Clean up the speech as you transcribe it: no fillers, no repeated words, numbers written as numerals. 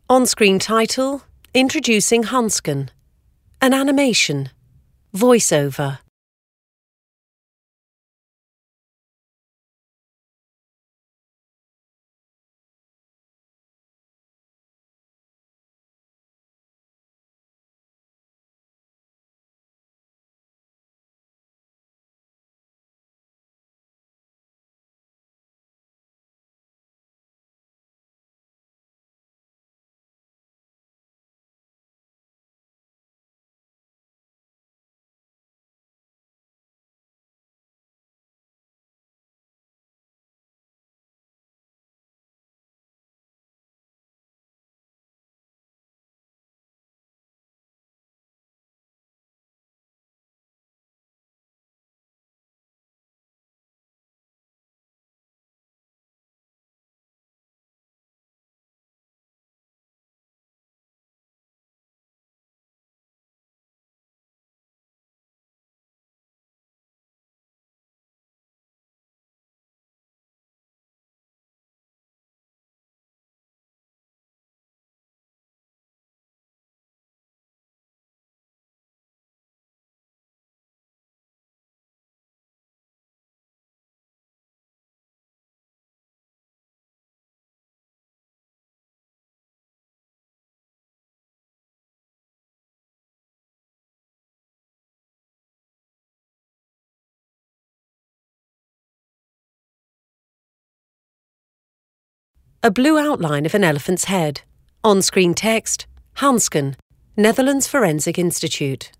On-screen title, Introducing Hansken. An animation. Voiceover. A blue outline of an elephant's head. On-screen text, Hansken, Netherlands Forensic Institute.